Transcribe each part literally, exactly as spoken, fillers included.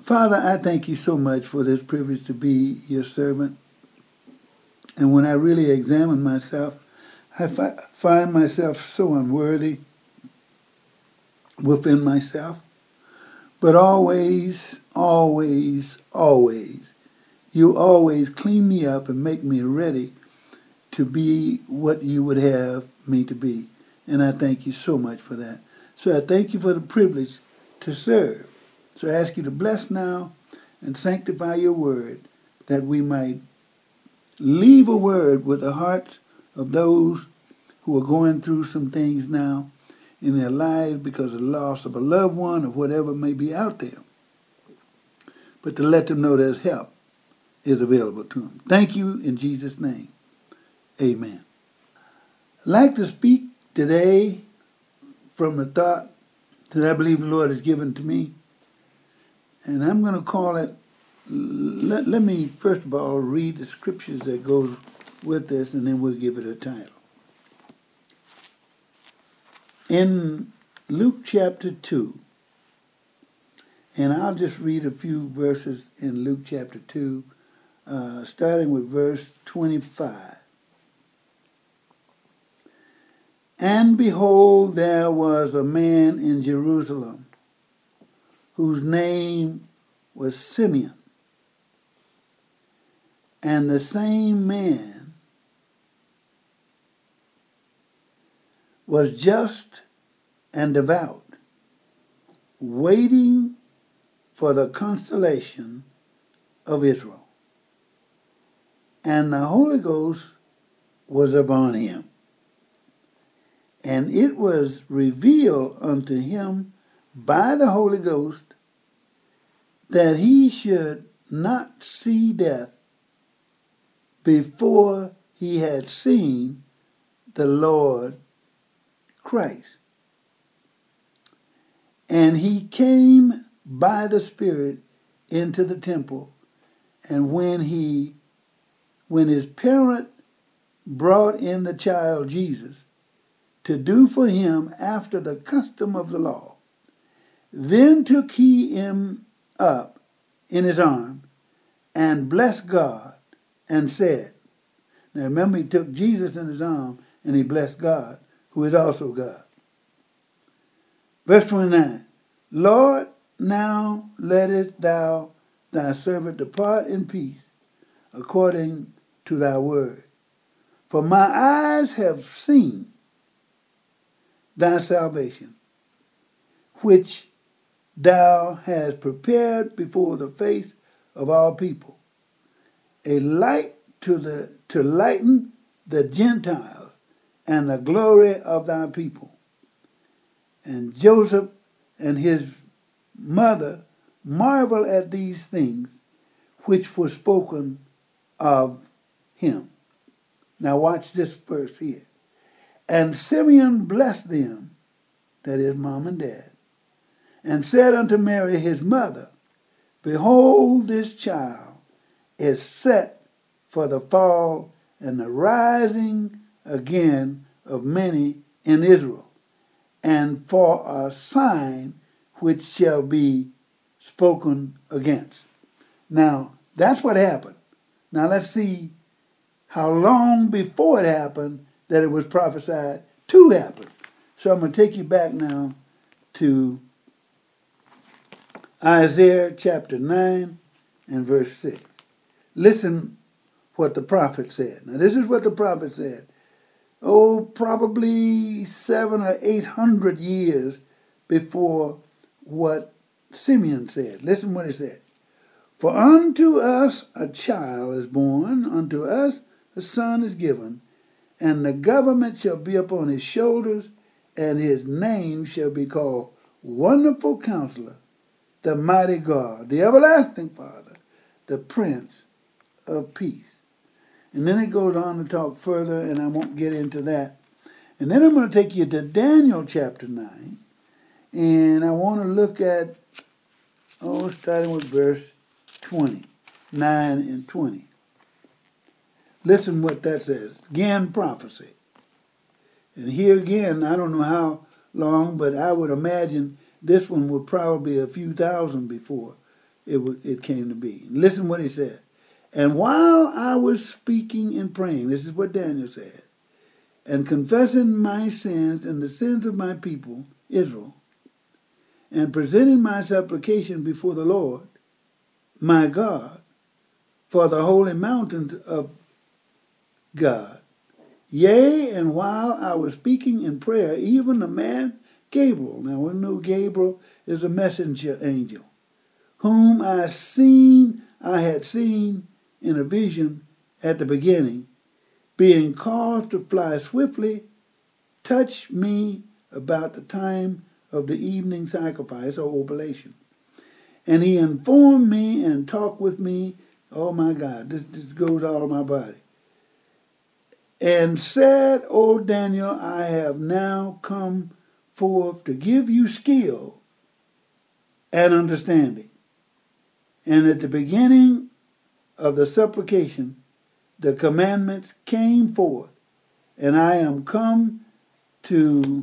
Father, I thank you so much for this privilege to be your servant. And when I really examine myself, I fi- find myself so unworthy within myself. But always, always, always, you always clean me up and make me ready to be what you would have me to be. And I thank you so much for that. So I thank you for the privilege to serve. So I ask you to bless now and sanctify your word, that we might leave a word with the hearts of those who are going through some things now in their lives because of the loss of a loved one or whatever may be out there. But to let them know there's help is available to them. Thank you in Jesus' name. Amen. I'd like to speak today from a thought that I believe the Lord has given to me. And I'm going to call it, let, let me first of all read the scriptures that goes with this, and then we'll give it a title. In Luke chapter two, and I'll just read a few verses in Luke chapter two, uh, starting with verse twenty-five. And behold, there was a man in Jerusalem whose name was Simeon. And the same man was just and devout, waiting for the consolation of Israel. And the Holy Ghost was upon him. And it was revealed unto him by the Holy Ghost that he should not see death before he had seen the Lord Christ. And he came by the Spirit into the temple, and when he, when his parent brought in the child Jesus to do for him after the custom of the law, then took he him up in his arm and blessed God and said, now remember, he took Jesus in his arm and he blessed God, who is also God. Verse twenty-nine, Lord, now lettest thou thy servant depart in peace according to thy word. For my eyes have seen thy salvation, which thou hast prepared before the face of all people, a light to the to lighten the Gentiles and the glory of thy people. And Joseph and his mother marvel at these things which were spoken of him. Now watch this verse here. And Simeon blessed them, that is mom and dad, and said unto Mary his mother, behold, this child is set for the fall and the rising again of many in Israel, and for a sign which shall be spoken against. Now, that's what happened. Now let's see how long before it happened that it was prophesied to happen. So I'm going to take you back now to Isaiah chapter nine and verse six. Listen what the prophet said. Now this is what the prophet said. Oh, probably seven or eight hundred years before what Simeon said. Listen what he said. For unto us a child is born, unto us a son is given, and the government shall be upon his shoulders, and his name shall be called Wonderful Counselor, the Mighty God, the Everlasting Father, the Prince of Peace. And then it goes on to talk further, and I won't get into that. And then I'm going to take you to Daniel chapter nine, and I want to look at, oh, starting with verse twenty, nine and twenty. Listen what that says. Again, prophecy. And here again, I don't know how long, but I would imagine this one would probably be a few thousand before it was, it came to be. Listen what he said. And while I was speaking and praying, this is what Daniel said, and confessing my sins and the sins of my people, Israel, and presenting my supplication before the Lord, my God, for the holy mountains of God. Yea, and while I was speaking in prayer, even the man Gabriel, now we know Gabriel is a messenger angel, whom I seen, I had seen in a vision at the beginning, being caused to fly swiftly, touched me about the time of the evening sacrifice or oblation. And he informed me and talked with me, oh my God, this, this goes all my body, and said, O Daniel, I have now come forth to give you skill and understanding. And at the beginning of the supplication, the commandments came forth, and I am come to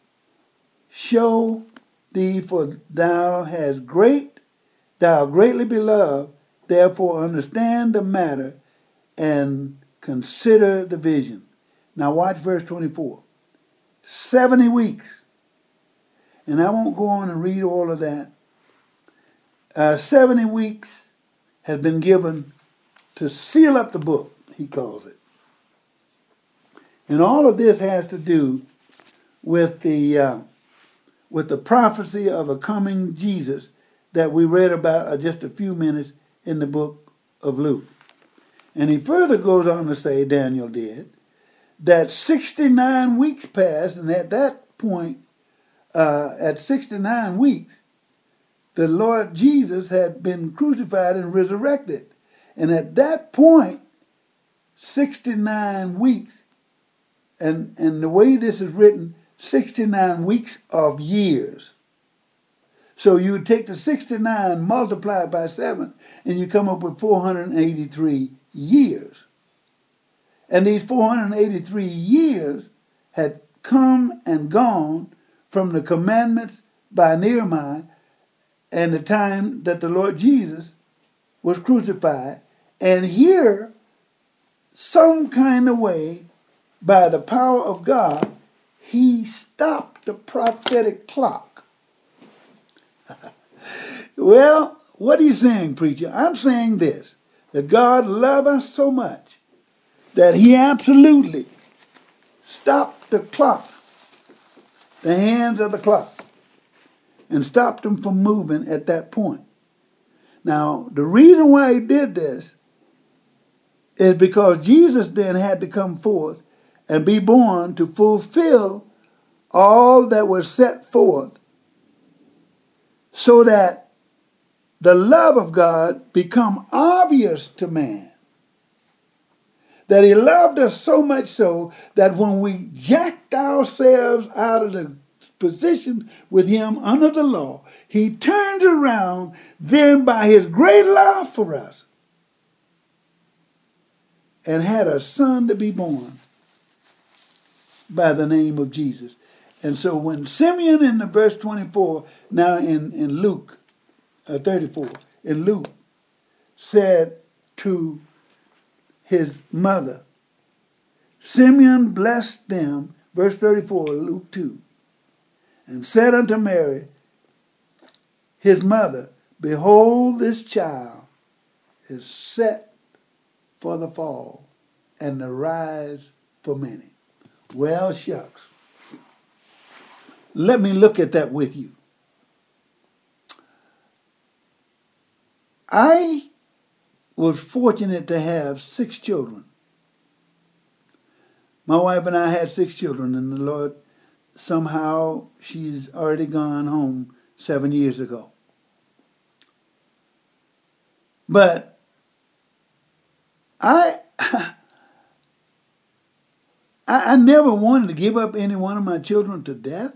show thee, for thou hast great, thou greatly beloved, therefore understand the matter and consider the vision. Now watch verse twenty-four. seventy weeks. And I won't go on and read all of that. Uh, seventy weeks has been given to seal up the book, he calls it. And all of this has to do with the uh, with the prophecy of a coming Jesus that we read about uh, just a few minutes in the book of Luke. And he further goes on to say, Daniel did, that sixty-nine weeks passed, and at that point, uh, at sixty-nine weeks, the Lord Jesus had been crucified and resurrected. And at that point, sixty-nine weeks, and, and the way this is written, sixty-nine weeks of years. So you would take the sixty-nine, multiply it by seven, and you come up with four hundred eighty-three years. And these four hundred eighty-three years had come and gone from the commandments by Nehemiah and the time that the Lord Jesus was crucified. And here, some kind of way, by the power of God, he stopped the prophetic clock. Well, what are you saying, preacher? I'm saying this, that God loved us so much that he absolutely stopped the clock, the hands of the clock, and stopped them from moving at that point. Now, the reason why he did this is because Jesus then had to come forth and be born to fulfill all that was set forth so that the love of God become obvious to man. That he loved us so much so that when we jacked ourselves out of the position with him under the law, he turns around then by his great love for us and had a son to be born by the name of Jesus. And so when Simeon in the verse twenty-four, now in, in Luke uh, thirty-four, in Luke, said to his mother, Simeon blessed them, verse thirty-four, Luke two, and said unto Mary, his mother, behold, this child is set for the fall and the rise for many. Well, shucks. Let me look at that with you. I was fortunate to have six children. My wife and I had six children, and the Lord, somehow, she's already gone home seven years ago. But I, I, I never wanted to give up any one of my children to death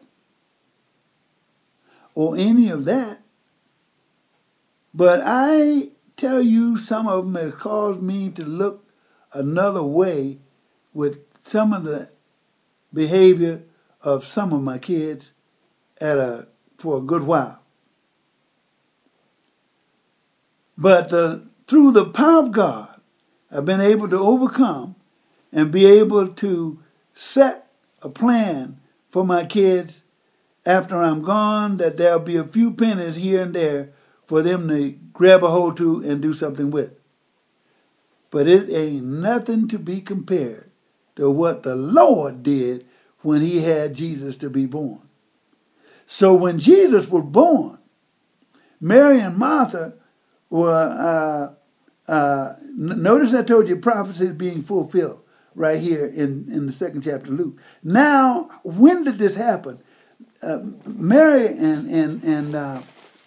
or any of that. But I tell you, some of them have caused me to look another way with some of the behavior of some of my kids at a for a good while. But uh, through the power of God, I've been able to overcome and be able to set a plan for my kids after I'm gone, that there'll be a few pennies here and there for them to grab a hold to and do something with. But it ain't nothing to be compared to what the Lord did when he had Jesus to be born. So when Jesus was born, Mary and Martha were, uh, uh, notice I told you prophecy is being fulfilled right here in, in the second chapter of Luke. Now, when did this happen? Uh, Mary and and and uh,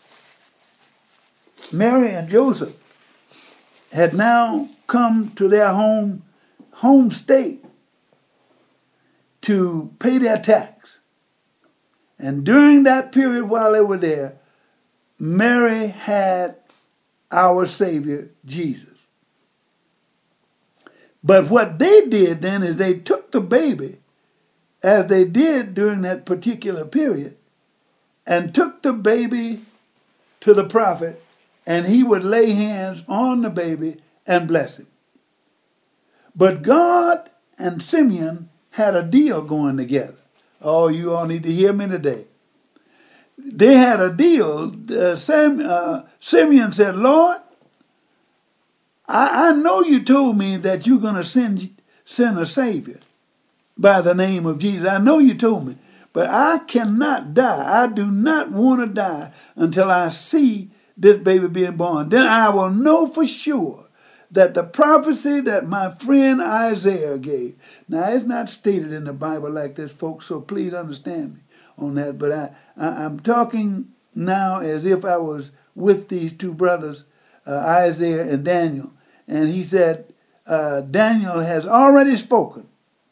Mary and Joseph had now come to their home home state to pay their tax, and during that period while they were there, Mary had our Savior Jesus. But what they did then is they took the baby, as they did during that particular period, and took the baby to the prophet, and he would lay hands on the baby and bless him. But God and Simeon had a deal going together. Oh, you all need to hear me today. They had a deal. Uh, Sam, uh, Simeon said, Lord, I, I know you told me that you're going to send, send a Savior by the name of Jesus. I know you told me, but I cannot die. I do not want to die until I see this baby being born. Then I will know for sure that the prophecy that my friend Isaiah gave. Now, it's not stated in the Bible like this, folks, so please understand me on that. But I, I, I'm talking now as if I was with these two brothers, uh, Isaiah and Daniel. And he said, uh, Daniel has already spoken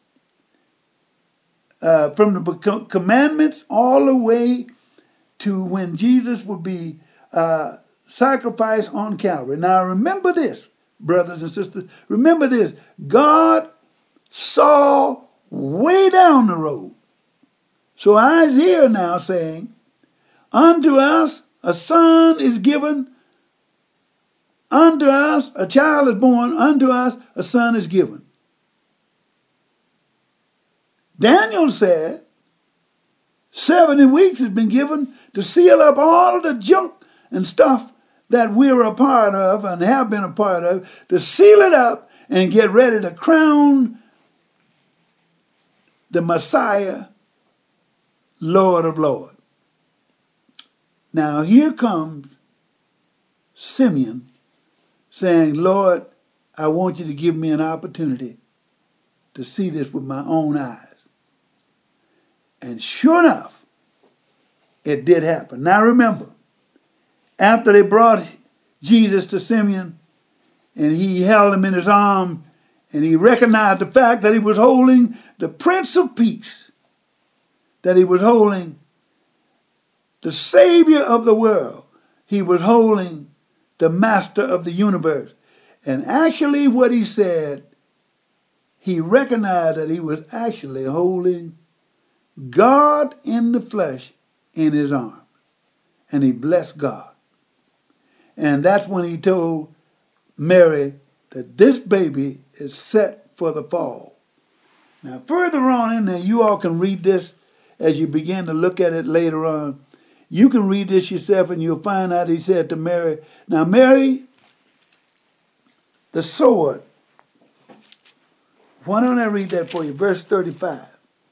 Uh, from the commandments all the way to when Jesus would be uh, sacrificed on Calvary. Now remember this, brothers and sisters. Remember this. God saw way down the road. So Isaiah now saying, unto us a son is given, unto us a child is born, unto us a son is given. Daniel said seventy weeks has been given to seal up all of the junk and stuff that we're a part of and have been a part of, to seal it up and get ready to crown the Messiah, Lord of Lords. Now here comes Simeon saying, Lord, I want you to give me an opportunity to see this with my own eyes. And sure enough, it did happen. Now remember, after they brought Jesus to Simeon and he held him in his arm and he recognized the fact that he was holding the Prince of Peace, that he was holding the Savior of the world, he was holding the Master of the universe. And actually what he said, he recognized that he was actually holding God in the flesh in his arms. And he blessed God. And that's when he told Mary that this baby is set for the fall. Now further on in there, you all can read this as you begin to look at it later on. You can read this yourself and you'll find out he said to Mary, now Mary, the sword, why don't I read that for you? Verse thirty-five.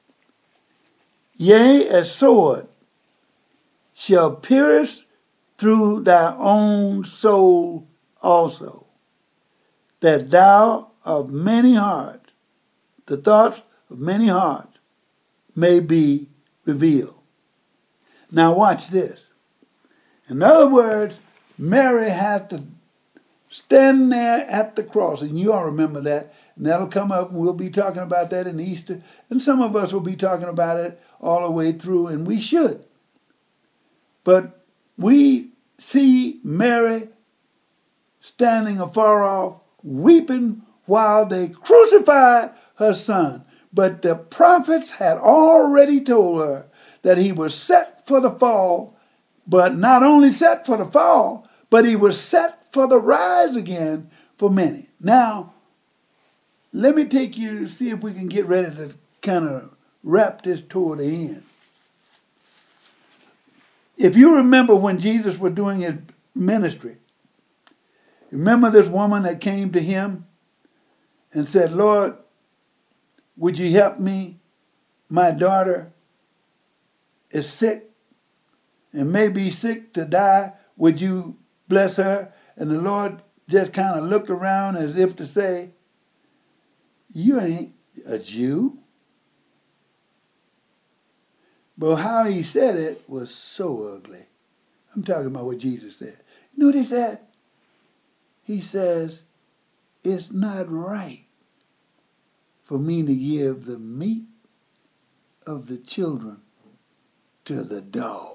Yea, a sword shall pierce through thy own soul also, that thou of many hearts, the thoughts of many hearts, may be revealed. Now watch this. In other words, Mary had to stand there at the cross, and you all remember that, and that'll come up, and we'll be talking about that in Easter, and some of us will be talking about it all the way through, and we should. But we see Mary standing afar off, weeping while they crucified her son. But the prophets had already told her that he was set for the fall, but not only set for the fall, but he was set for the rise again for many. Now, let me take you to see if we can get ready to kind of wrap this toward the end. If you remember when Jesus was doing his ministry, remember this woman that came to him and said, Lord, would you help me? My daughter is sick and may be sick to die. Would you bless her? And the Lord just kind of looked around as if to say, you ain't a Jew. But how he said it was so ugly. I'm talking about what Jesus said. You know what he said? He says, it's not right for me to give the meat of the children to the dogs.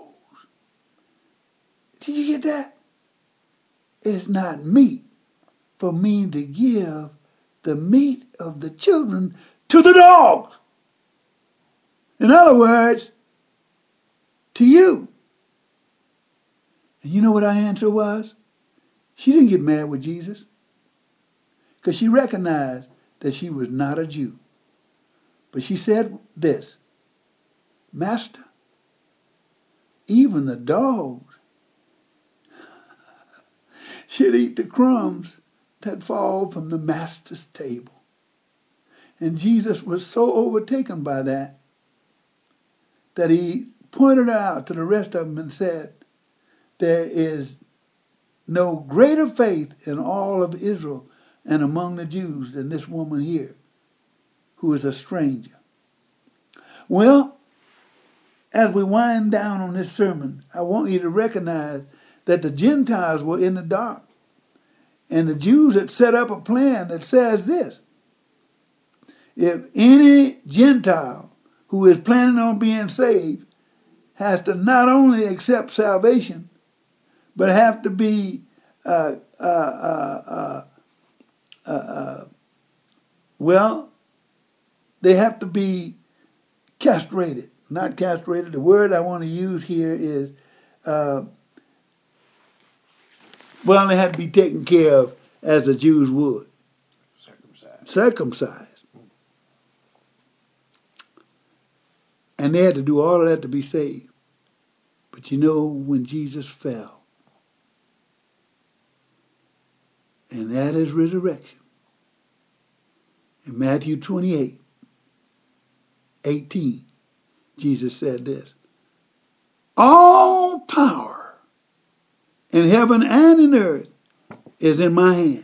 Did you get that? It's not meat for me to give the meat of the children to the dogs. In other words, to you. And you know what our answer was? She didn't get mad with Jesus because she recognized that she was not a Jew. But she said this, Master, even the dogs should eat the crumbs that fall from the master's table. And Jesus was so overtaken by that that he pointed out to the rest of them and said, there is no greater faith in all of Israel and among the Jews than this woman here, who is a stranger. Well, as we wind down on this sermon, I want you to recognize that the Gentiles were in the dark. And the Jews had set up a plan that says this. If any Gentile who is planning on being saved has to not only accept salvation, but have to be, uh, uh, uh, uh, uh, uh, well, they have to be castrated. Not castrated. The word I want to use here is, uh, well, they had to be taken care of as the Jews would. Circumcised. Circumcised. And they had to do all of that to be saved. But you know, when Jesus fell, and at his resurrection, in Matthew twenty-eight, eighteen, Jesus said this, all power in heaven and in earth is in my hand.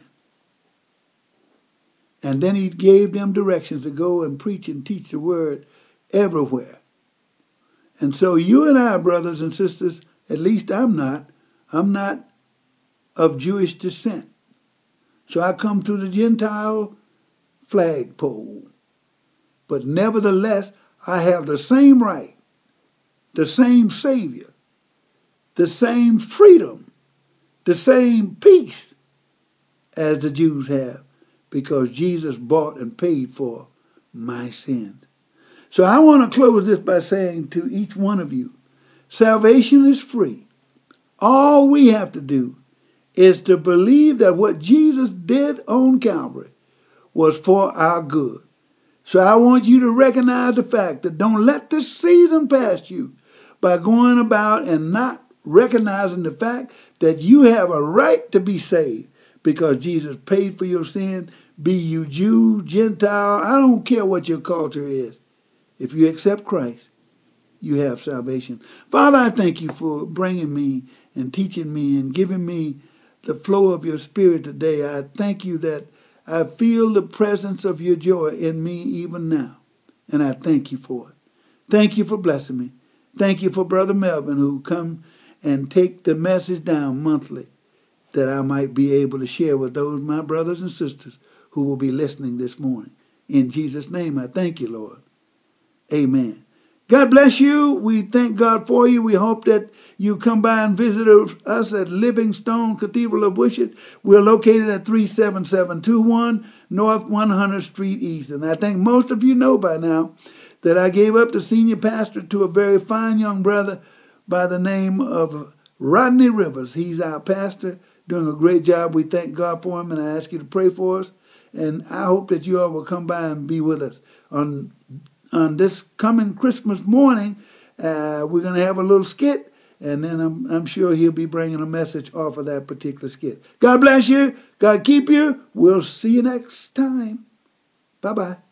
And then he gave them directions to go and preach and teach the word everywhere. And so you and I, brothers and sisters, at least I'm not, I'm not of Jewish descent. So I come through the Gentile flagpole. But nevertheless, I have the same right, the same Savior, the same freedom, the same peace as the Jews have, because Jesus bought and paid for my sins. So I want to close this by saying to each one of you, salvation is free. All we have to do is to believe that what Jesus did on Calvary was for our good. So I want you to recognize the fact that don't let this season pass you by going about and not recognizing the fact that you have a right to be saved because Jesus paid for your sin, be you Jew, Gentile, I don't care what your culture is. If you accept Christ, you have salvation. Father, I thank you for bringing me and teaching me and giving me the flow of your Spirit today. I thank you that I feel the presence of your joy in me even now, and I thank you for it. Thank you for blessing me. Thank you for Brother Melvin, who come and take the message down monthly that I might be able to share with those my brothers and sisters who will be listening this morning. In Jesus' name, I thank you, Lord. Amen. God bless you. We thank God for you. We hope that you come by and visit us at Livingstone Cathedral of Worship. We're located at three seven seven two one North one hundredth Street East. And I think most of you know by now that I gave up the senior pastor to a very fine young brother by the name of Rodney Rivers. He's our pastor doing a great job. We thank God for him, and I ask you to pray for us. And I hope that you all will come by and be with us. On, on this coming Christmas morning, uh, we're going to have a little skit, and then I'm, I'm sure he'll be bringing a message off of that particular skit. God bless you. God keep you. We'll see you next time. Bye-bye.